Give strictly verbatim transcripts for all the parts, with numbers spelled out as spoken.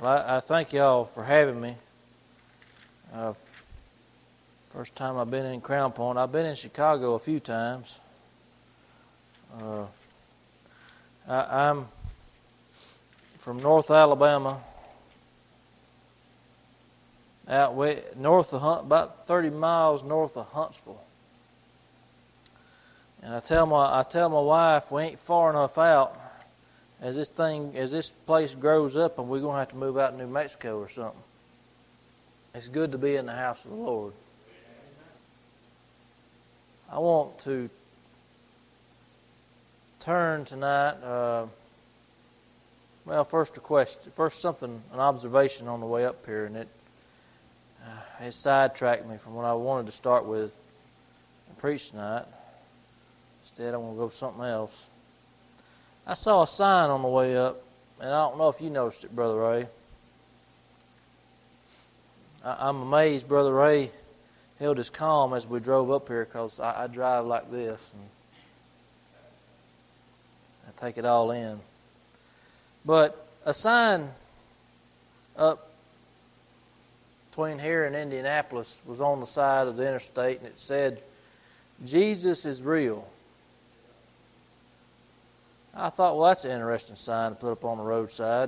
Well, I, I thank y'all for having me. Uh, first time I've been in Crown Point. I've been in Chicago a few times. Uh, I, I'm from North Alabama, out way, north of Hunt, about thirty miles north of Huntsville. And I tell my I tell my wife we ain't far enough out. As this thing, as this place grows up, and we're gonna have to move out to New Mexico or something. It's good to be in the house of the Lord. I want to turn tonight. Uh, well, first a question. First, something, an observation on the way up here, and it uh, it sidetracked me from what I wanted to start with and preach tonight. Instead, I'm gonna go with something else. I saw a sign on the way up, and I don't know if you noticed it, Brother Ray. I, I'm amazed Brother Ray held his calm as we drove up here, because I, I drive like this, and I take it all in. But a sign up between here and Indianapolis was on the side of the interstate, and it said, "Jesus is real." I thought, well, that's an interesting sign to put up on the roadside.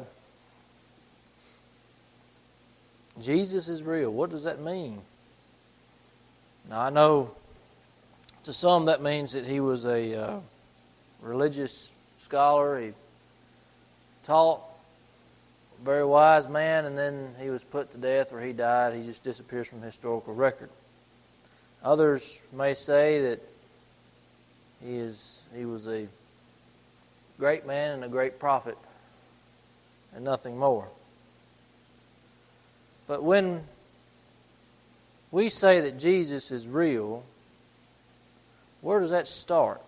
Jesus is real. What does that mean? Now, I know to some that means that he was a uh, religious scholar. He taught, a very wise man, and then he was put to death or he died. He just disappears from historical record. Others may say that he is he was a great man and a great prophet, and nothing more. But when we say that Jesus is real, where does that start?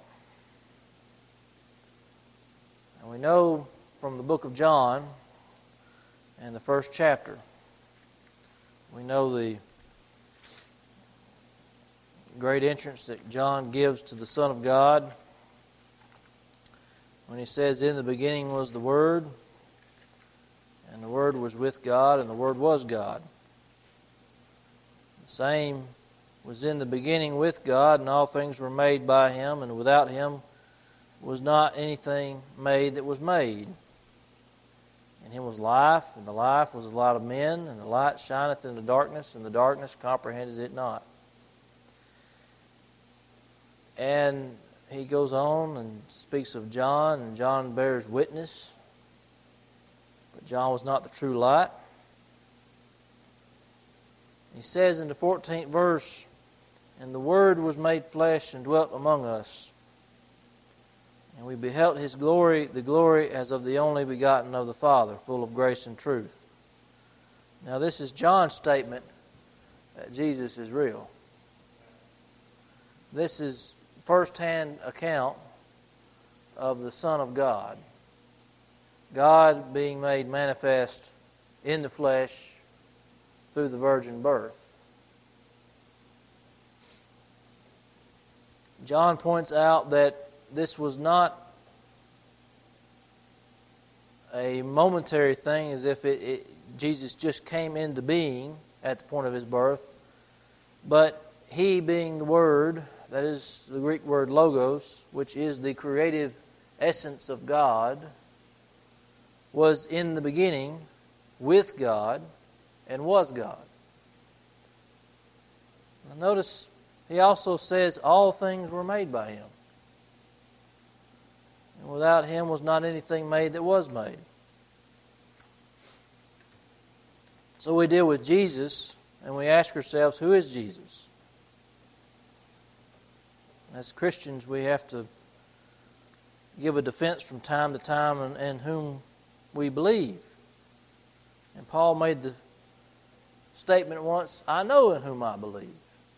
And we know from the book of John and the first chapter, we know the great entrance that John gives to the Son of God when he says, "In the beginning was the Word, and the Word was with God, and the Word was God. The same was in the beginning with God, and all things were made by Him, and without Him was not anything made that was made. In Him was life, and the life was the light of men, and the light shineth in the darkness, and the darkness comprehended it not." And he goes on and speaks of John, and John bears witness. But John was not the true light. He says in the fourteenth verse, "And the Word was made flesh and dwelt among us. And we beheld His glory, the glory as of the only begotten of the Father, full of grace and truth." Now this is John's statement that Jesus is real. This is first-hand account of the Son of God. God being made manifest in the flesh through the virgin birth. John points out that this was not a momentary thing, as if it, it, Jesus just came into being at the point of His birth, but He, being the Word, that is the Greek word logos, which is the creative essence of God, was in the beginning with God and was God. Now notice he also says all things were made by Him. And without Him was not anything made that was made. So we deal with Jesus and we ask ourselves, who is Jesus? As Christians, we have to give a defense from time to time in, in whom we believe. And Paul made the statement once, "I know in whom I believe."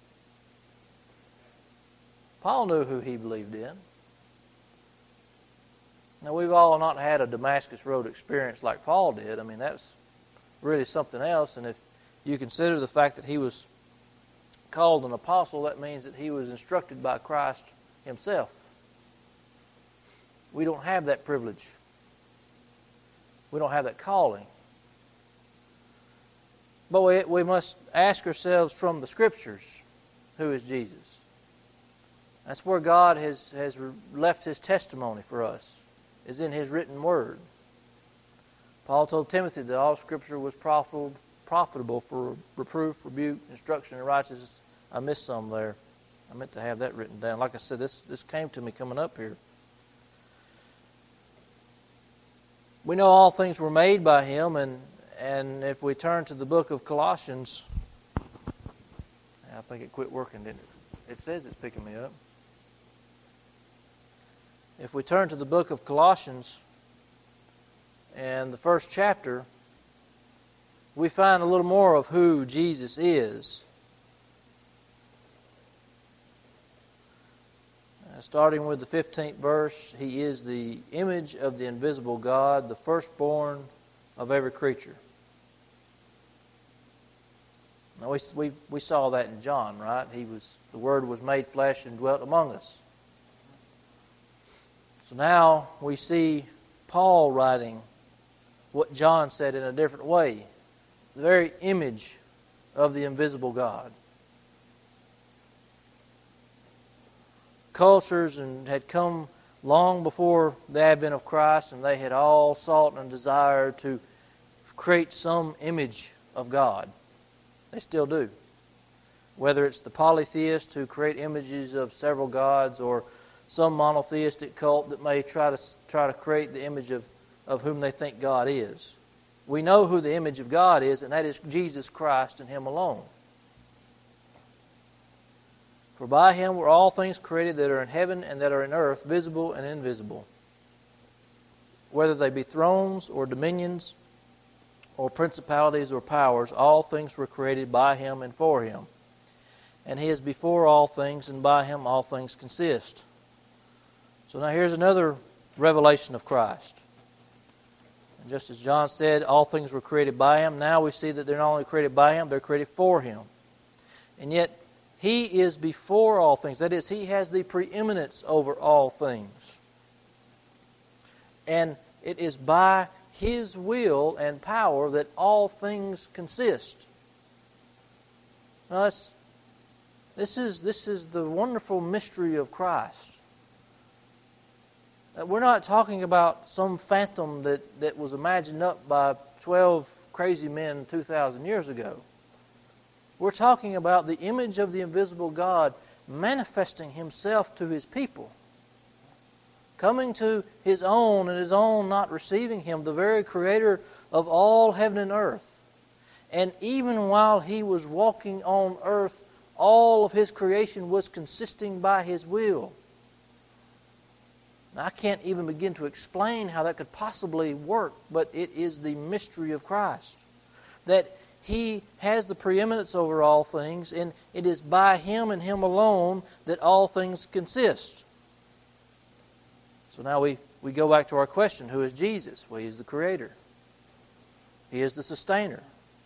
Paul knew who he believed in. Now, we've all not had a Damascus Road experience like Paul did. I mean, that's really something else. And if you consider the fact that he was called an apostle, that means that he was instructed by Christ Himself. We don't have that privilege. We don't have that calling. But we, we must ask ourselves from the Scriptures, who is Jesus? That's where God has, has left His testimony for us, is in His written Word. Paul told Timothy that all Scripture was profitable, profitable for reproof, rebuke, instruction, and righteousness. I missed some there. I meant to have that written down. Like I said, this, this came to me coming up here. We know all things were made by Him, and, and if we turn to the book of Colossians, I think it quit working, didn't it? It says it's picking me up. If we turn to the book of Colossians and the first chapter, we find a little more of who Jesus is. Starting with the fifteenth verse, He is the image of the invisible God, the firstborn of every creature. Now we, we, we saw that in John, right? He was the Word was made flesh and dwelt among us. So now we see Paul writing what John said in a different way. The very image of the invisible God. Cultures and had come long before the advent of Christ, and they had all sought and desired to create some image of God. They still do. Whether it's the polytheists who create images of several gods, or some monotheistic cult that may try to try to create the image of, of whom they think God is. We know who the image of God is, and that is Jesus Christ and Him alone. For by Him were all things created that are in heaven and that are in earth, visible and invisible. Whether they be thrones or dominions or principalities or powers, all things were created by Him and for Him. And He is before all things, and by Him all things consist. So now here's another revelation of Christ. And just as John said, all things were created by Him. Now we see that they're not only created by Him, they're created for Him. And yet, He is before all things. That is, He has the preeminence over all things. And it is by His will and power that all things consist. Now, this, this is, this is the wonderful mystery of Christ. We're not talking about some phantom that, that was imagined up by twelve crazy men two thousand years ago. We're talking about the image of the invisible God manifesting Himself to His people. Coming to His own, and His own not receiving Him, the very Creator of all heaven and earth. And even while He was walking on earth, all of His creation was consisting by His will. Now, I can't even begin to explain how that could possibly work, but it is the mystery of Christ. That He has the preeminence over all things, and it is by Him and Him alone that all things consist. So now we, we go back to our question, who is Jesus? Well, He is the Creator. He is the Sustainer.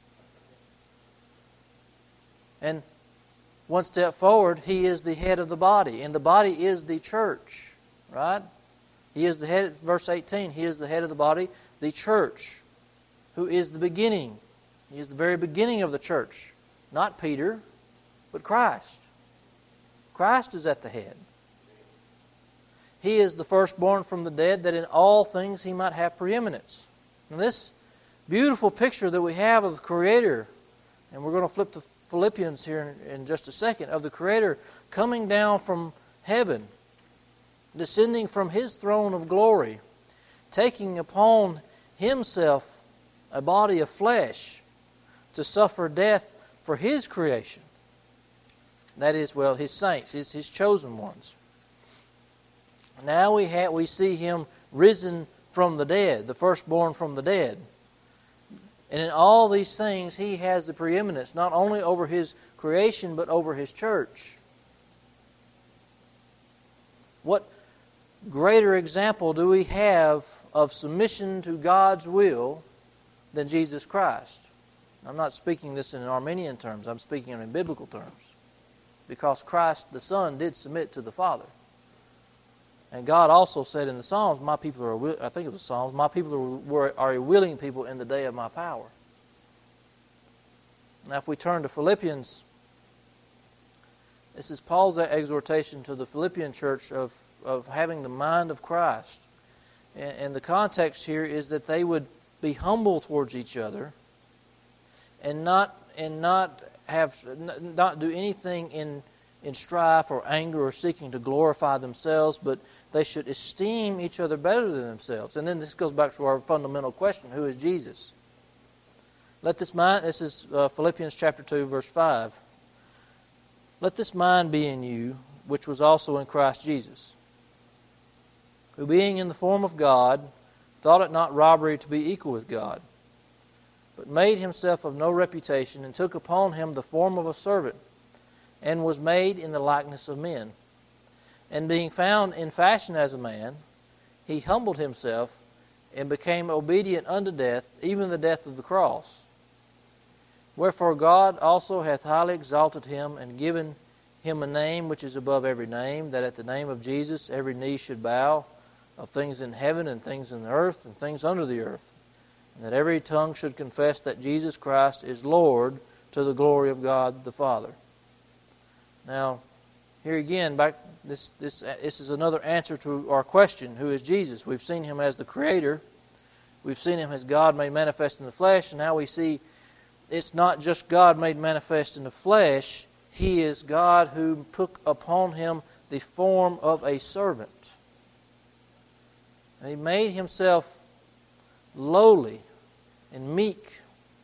And one step forward, He is the head of the body, and the body is the church, right? He is the head, verse eighteen, He is the head of the body, the church, who is the beginning. He is the very beginning of the church. Not Peter, but Christ. Christ is at the head. He is the firstborn from the dead, that in all things He might have preeminence. Now this beautiful picture that we have of the Creator, and we're going to flip to Philippians here in, in just a second, of the Creator coming down from heaven, descending from His throne of glory, taking upon Himself a body of flesh, to suffer death for His creation. That is, well, His saints, His, his chosen ones. Now we have, we see Him risen from the dead, the firstborn from the dead. And in all these things, He has the preeminence, not only over His creation, but over His church. What greater example do we have of submission to God's will than Jesus Christ? I'm not speaking this in Arminian terms. I'm speaking in biblical terms. Because Christ the Son did submit to the Father. And God also said in the Psalms, my people are, I think it was the Psalms, my people are, are a willing people in the day of my power. Now, if we turn to Philippians, this is Paul's exhortation to the Philippian church of, of having the mind of Christ. And, and the context here is that they would be humble towards each other and not and not have not do anything in in strife or anger or seeking to glorify themselves, but they should esteem each other better than themselves. And then this goes back to our fundamental question: who is Jesus? Let this mind. This is uh, Philippians chapter two, verse five. Let this mind be in you, which was also in Christ Jesus, who being in the form of God, thought it not robbery to be equal with God, but made himself of no reputation, and took upon him the form of a servant, and was made in the likeness of men. And being found in fashion as a man, he humbled himself, and became obedient unto death, even the death of the cross. Wherefore God also hath highly exalted him, and given him a name which is above every name, that at the name of Jesus every knee should bow, of things in heaven and things in the earth and things under the earth, and that every tongue should confess that Jesus Christ is Lord, to the glory of God the Father. Now, here again, back this this this is another answer to our question: who is Jesus? We've seen him as the Creator, we've seen him as God made manifest in the flesh, and now we see it's not just God made manifest in the flesh. He is God who took upon him the form of a servant. And he made himself lowly and meek.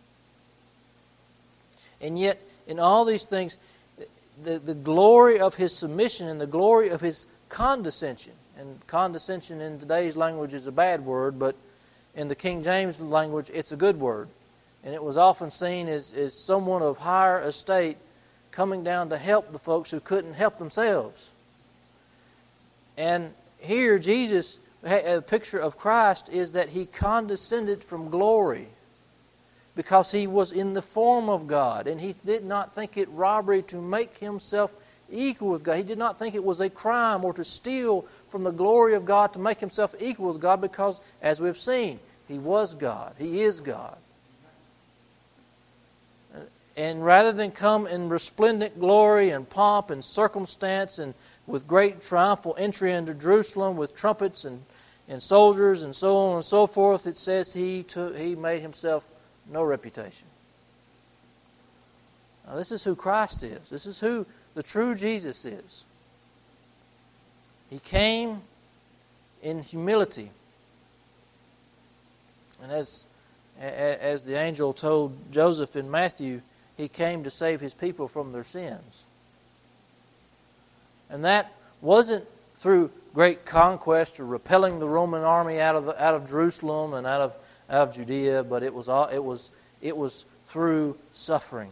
And yet, in all these things, the, the glory of his submission and the glory of his condescension, and condescension in today's language is a bad word, but in the King James language it's a good word. And it was often seen as, as someone of higher estate coming down to help the folks who couldn't help themselves. And here Jesus, a picture of Christ, is that he condescended from glory because he was in the form of God, and he did not think it robbery to make himself equal with God. He did not think it was a crime or to steal from the glory of God to make himself equal with God, because, as we've seen, he was God. He is God. And rather than come in resplendent glory and pomp and circumstance and with great triumphal entry into Jerusalem with trumpets and, and soldiers and so on and so forth, it says he took, he made himself no reputation. Now, this is who Christ is. This is who the true Jesus is. He came in humility. And as, as the angel told Joseph in Matthew, he came to save his people from their sins. And that wasn't through great conquest or repelling the Roman army out of the, out of Jerusalem and out of out of Judea, but it was all, it was it was through suffering.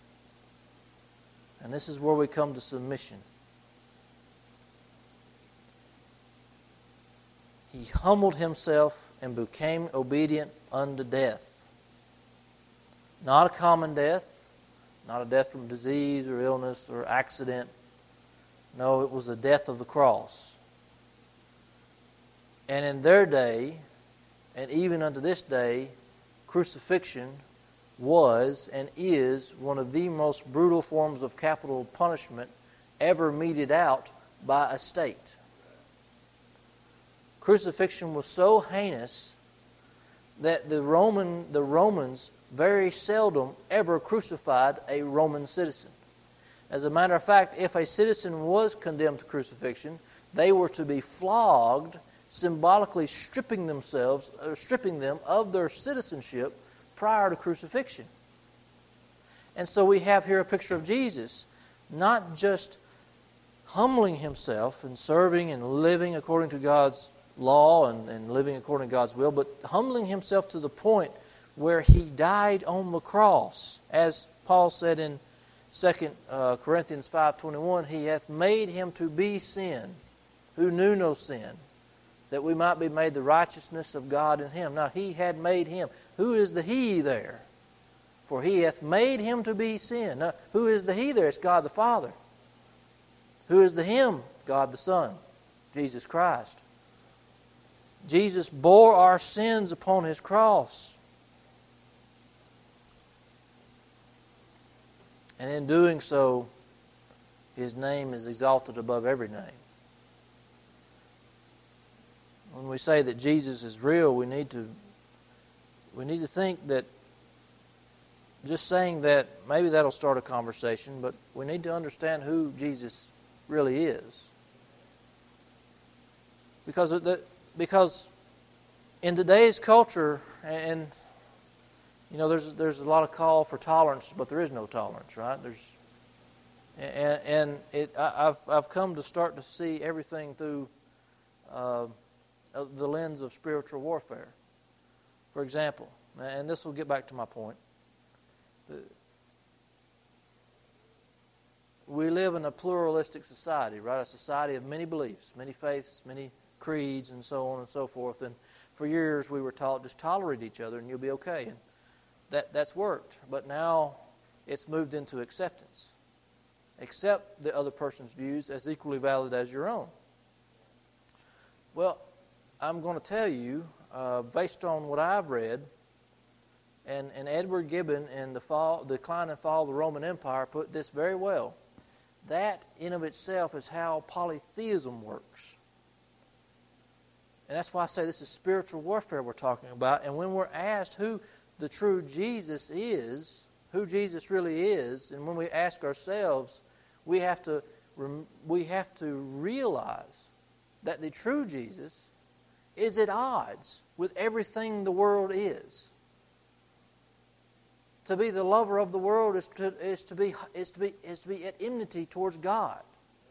And this is where we come to submission. He humbled himself and became obedient unto death. Not a common death. Not a death from disease or illness or accident. No, it was the death of the cross. And in their day, and even unto this day, crucifixion was and is one of the most brutal forms of capital punishment ever meted out by a state. Crucifixion was so heinous that the Roman the Romans very seldom ever crucified a Roman citizen. As a matter of fact, if a citizen was condemned to crucifixion, they were to be flogged, symbolically stripping themselves, or stripping them of their citizenship prior to crucifixion. And so we have here a picture of Jesus, not just humbling himself and serving and living according to God's law and, and living according to God's will, but humbling himself to the point where he died on the cross. As Paul said in Second Corinthians five twenty-one, he hath made him to be sin, who knew no sin, that we might be made the righteousness of God in him. Now, he had made him. Who is the he there? For he hath made him to be sin. Now, who is the he there? It's God the Father. Who is the him? God the Son, Jesus Christ. Jesus bore our sins upon his cross. And in doing so, His name is exalted above every name. When we say that Jesus is real, we need to we need to think that just saying that, maybe that'll start a conversation, but we need to understand who Jesus really is. Because the, because in today's culture, and you know, there's there's a lot of call for tolerance, but there is no tolerance, right? There's and, and it I, I've I've come to start to see everything through uh, the lens of spiritual warfare. For example, and this will get back to my point. We live in a pluralistic society, right? A society of many beliefs, many faiths, many creeds, and so on and so forth. And for years we were taught just tolerate each other and you'll be okay. And that that's worked. But now it's moved into acceptance. Accept the other person's views as equally valid as your own. Well, I'm going to tell you, uh, based on what I've read, and, and Edward Gibbon in the fall, Decline and Fall of the Roman Empire put this very well. That in of itself is how polytheism works. And that's why I say this is spiritual warfare we're talking about. And when we're asked who the true Jesus is, who Jesus really is, and when we ask ourselves, we have to we have to realize that the true Jesus is at odds with everything the world is. To be the lover of the world is to is to be is to be is to be at enmity towards God.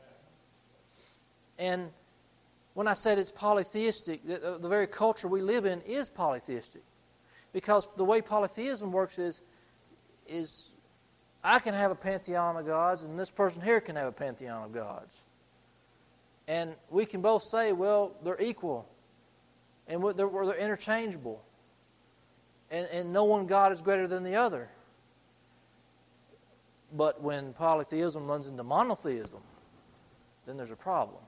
And when I said it's polytheistic, the, the very culture we live in is polytheistic, because the way polytheism works is is I can have a pantheon of gods, and this person here can have a pantheon of gods, and we can both say, well, they're equal, and they're, they're interchangeable. And, and no one God is greater than the other. But when polytheism runs into monotheism, then there's a problem.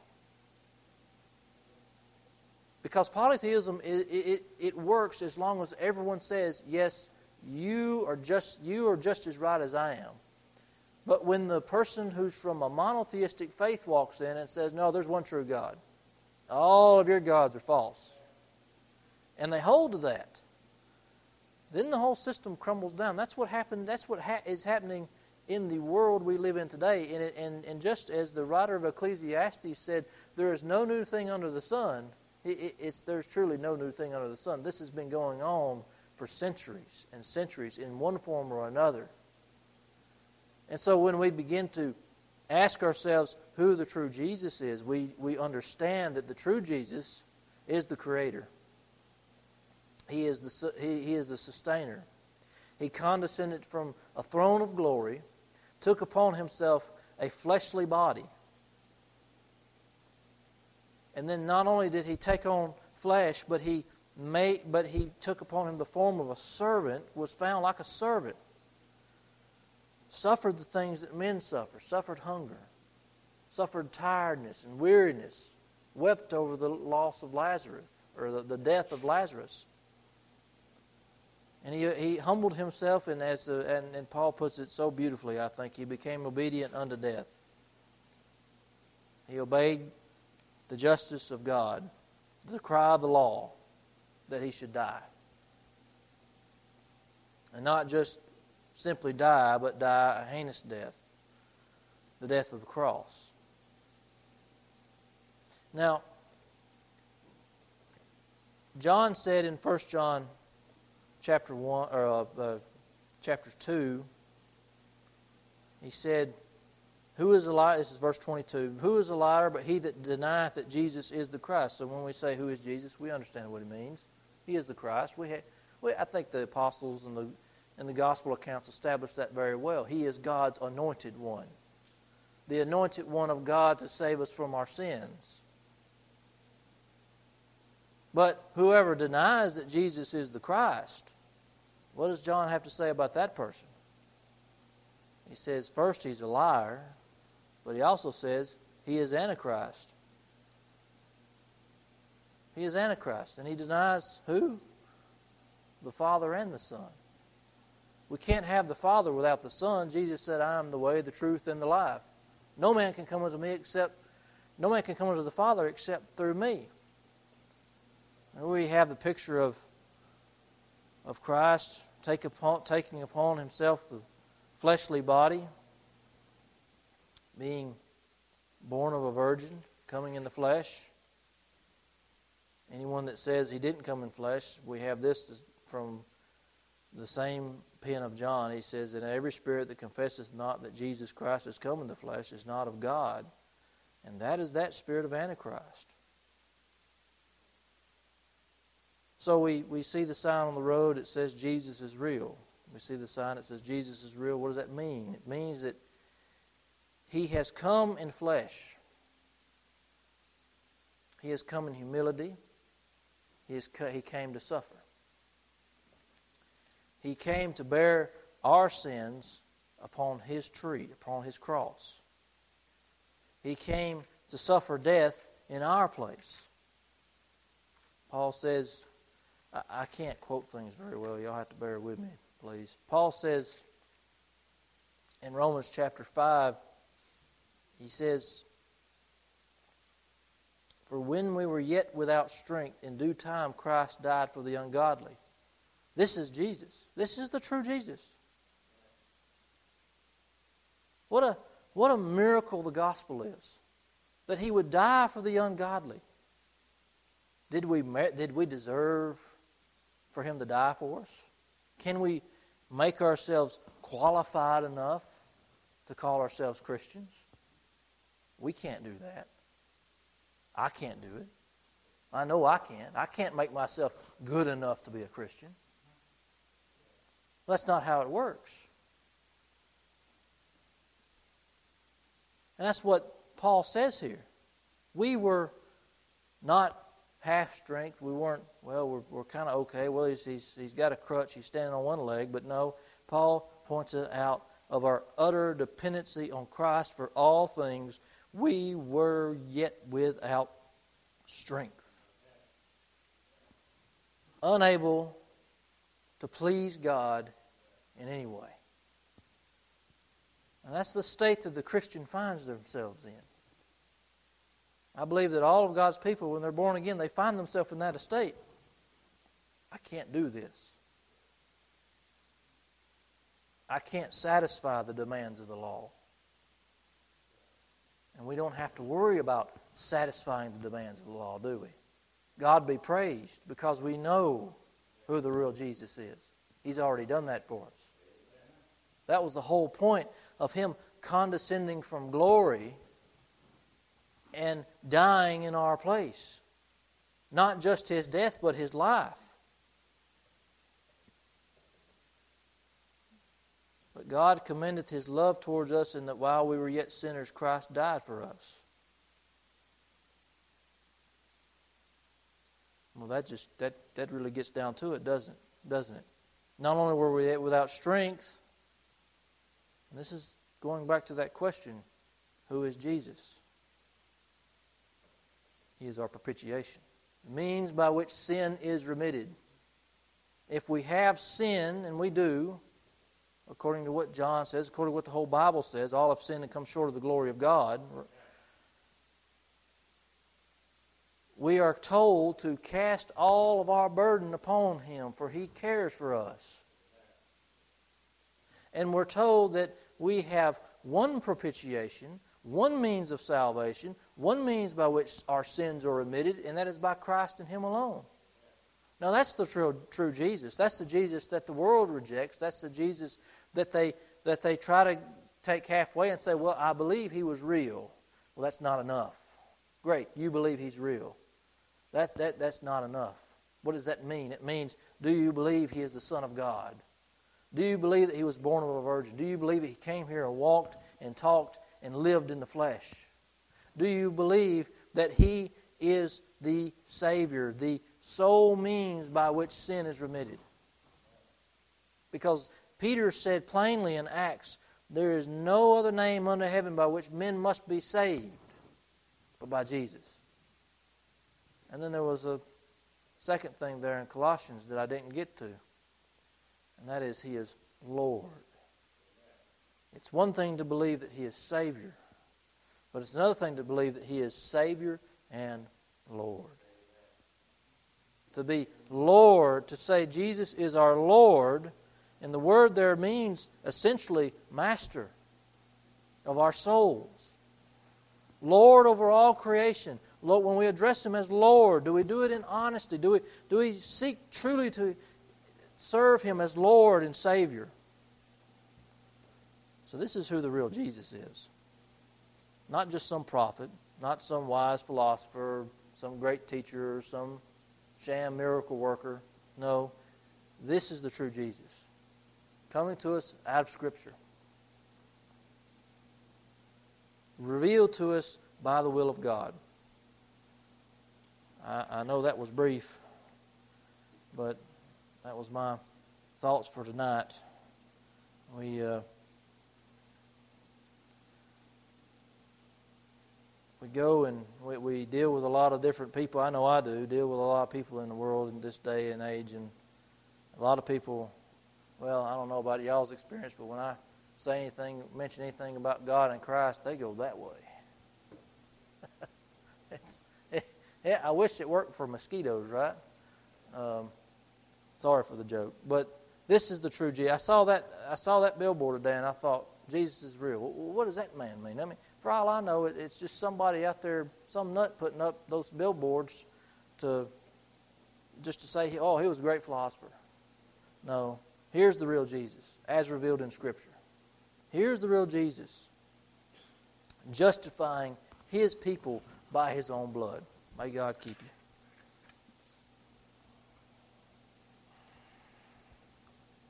Because polytheism, it, it, it works as long as everyone says, yes, you are just you are just as right as I am. But when the person who's from a monotheistic faith walks in and says, no, there's one true God, all of your gods are false, and they hold to that, then the whole system crumbles down. That's what happened. That's what ha- is happening in the world we live in today. And, it, and, and just as the writer of Ecclesiastes said, there is no new thing under the sun. It, it, it's there's truly no new thing under the sun. This has been going on for centuries and centuries in one form or another. And so when we begin to ask ourselves who the true Jesus is, we, we understand that the true Jesus is the Creator. He is the he, he is the sustainer. He condescended from a throne of glory, took upon Himself a fleshly body. And then not only did He take on flesh, but He made but He took upon Him the form of a servant, was found like a servant. Suffered the things that men suffer, suffered hunger, suffered tiredness and weariness, wept over the loss of Lazarus, or the, the death of Lazarus. And he he humbled himself, and as uh, and, and Paul puts it so beautifully, I think, he became obedient unto death. He obeyed the justice of God, the cry of the law, that he should die. And not just simply die, but die a heinous death, the death of the cross. Now, John said in First John chapter one or uh, uh, chapter two, he said, "Who is a liar?" This is verse twenty-two. "Who is a liar but he that denieth that Jesus is the Christ?" So when we say who is Jesus, we understand what he means. He is the Christ. We, ha- we I think the apostles and the and the gospel accounts establish that very well. He is God's anointed one, the anointed one of God to save us from our sins. But whoever denies that Jesus is the Christ, what does John have to say about that person? He says, first, he's a liar, but he also says he is Antichrist. He is Antichrist, and he denies who? The Father and the Son. We can't have the Father without the Son. Jesus said, I am the way, the truth, and the life. No man can come unto me except, no man can come unto the Father except through me. And we have the picture of, of Christ take upon, taking upon himself the fleshly body, being born of a virgin, coming in the flesh. Anyone that says he didn't come in flesh, we have this from the same pen of John. He says, and every spirit that confesseth not that Jesus Christ has come in the flesh is not of God. And that is that spirit of Antichrist. So we, we see the sign on the road that says Jesus is real. We see the sign that says Jesus is real. What does that mean? It means that he has come in flesh. He has come in humility. He, has, he came to suffer. He came to bear our sins upon his tree, upon his cross. He came to suffer death in our place. Paul says, I, I can't quote things very well. Y'all have to bear with me, please. Paul says in Romans chapter five, he says, for when we were yet without strength, in due time Christ died for the ungodly. This is Jesus. This is the true Jesus. What a, what a miracle the gospel is. That he would die for the ungodly. Did we, did we deserve for him to die for us? Can we make ourselves qualified enough to call ourselves Christians? We can't do that. I can't do it. I know I can't. I can't make myself good enough to be a Christian. That's not how it works. And that's what Paul says here. We were not half strength. We weren't, well, we're, we're kind of okay. Well, he's, he's, he's got a crutch. He's standing on one leg. But no, Paul points it out of our utter dependency on Christ for all things. We were yet without strength. Unable to please God in any way. And that's the state that the Christian finds themselves in. I believe that all of God's people, when they're born again, they find themselves in that estate. I can't do this. I can't satisfy the demands of the law. And we don't have to worry about satisfying the demands of the law, do we? God be praised, because we know who the real Jesus is. He's already done that for us. That was the whole point of him condescending from glory and dying in our place. Not just his death, but his life. But God commendeth his love towards us in that while we were yet sinners, Christ died for us. Well, that just that, that really gets down to it, doesn't it? Doesn't it? Not only were we without strength, and this is going back to that question, who is Jesus? He is our propitiation. The means by which sin is remitted. If we have sin, and we do, according to what John says, according to what the whole Bible says, all have sinned and come short of the glory of God. We are told to cast all of our burden upon him, for he cares for us. And we're told that we have one propitiation, one means of salvation, one means by which our sins are remitted, and that is by Christ and him alone. Now that's the true, true Jesus. That's the Jesus that the world rejects. That's the Jesus that they that they try to take halfway and say, well, I believe he was real. Well, that's not enough. Great, you believe he's real. That that that's not enough. What does that mean? It means, do you believe he is the Son of God? Do you believe that he was born of a virgin? Do you believe that he came here and walked and talked and lived in the flesh? Do you believe that he is the Savior, the sole means by which sin is remitted? Because Peter said plainly in Acts, there is no other name under heaven by which men must be saved but by Jesus. And then there was a second thing there in Colossians that I didn't get to. and that is He is Lord. It's one thing to believe that He is Savior, but it's another thing to believe that He is Savior and Lord. To be Lord, to say Jesus is our Lord, and the word there means essentially master of our souls. Lord over all creation. Lord, when we address Him as Lord, do we do it in honesty? Do we, do we seek truly to serve Him as Lord and Savior? So this is who the real Jesus is. Not just some prophet, not some wise philosopher, some great teacher, some sham miracle worker. No, this is the true Jesus, coming to us out of Scripture, revealed to us by the will of God. I, I know that was brief, but that was my thoughts for tonight. We uh, we go and we, we deal with a lot of different people. I know I do, deal with a lot of people in the world in this day and age. And a lot of people, well, I don't know about y'all's experience, but when I say anything, mention anything about God and Christ, they go that way. it's, it, yeah, I wish it worked for mosquitoes, right? Um, sorry for the joke. But this is the true Jesus. I saw that, I saw that billboard today and I thought, Jesus is real. What does that man mean? I mean, for all I know, it's just somebody out there, some nut putting up those billboards to just to say, oh, he was a great philosopher. No, here's the real Jesus, as revealed in Scripture. Here's the real Jesus, justifying His people by His own blood. May God keep you.